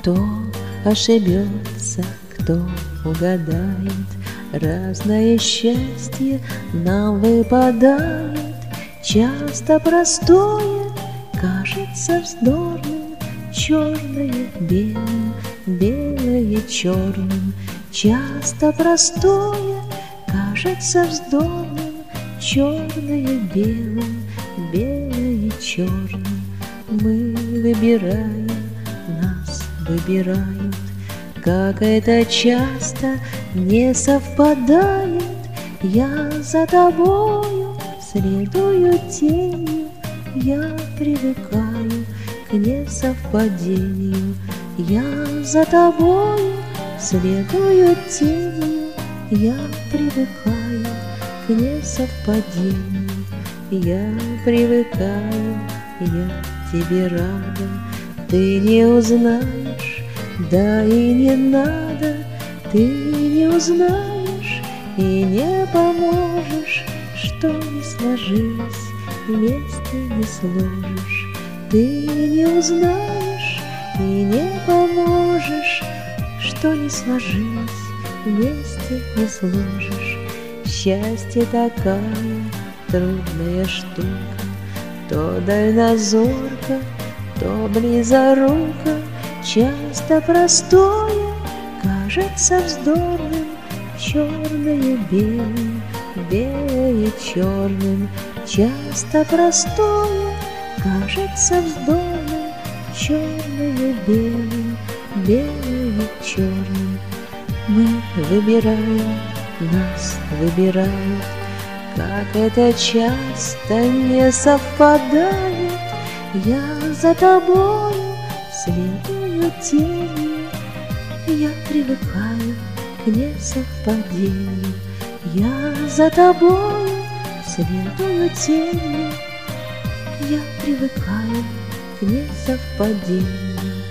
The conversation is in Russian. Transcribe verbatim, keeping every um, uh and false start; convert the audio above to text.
Кто ошибется, кто угадает, разное счастье нам выпадает. Часто простое кажется вздорным, черное белым, белое черным. Часто простое кажется вздорным, черное белым, белое черным. Мы выбираем, нас выбирают, как это часто не совпадает. Я за тобою следую тенью, я привыкаю к несовпадению. Я за тобою следую тенью, я привыкаю к несовпадению. Я привыкаю, я тебе рада, ты не узнаешь, да и не надо. Ты не узнаешь и не поможешь, что не сложилось, вместе не сложишь. Ты не узнаешь и не поможешь, что не сложилось, вместе не сложишь. Счастье такая трудная штука, то дальнозорка, то близорука. Часто простое кажется вздорным, черное белым, белое черным. Часто простое кажется вздорным, черное белым, белое черным. Мы выбираем, нас выбирают, как это часто не совпадает. Я за тобою следую тенью, я привыкаю к несовпадению. Я за тобою следую тенью, я привыкаю к несовпадению.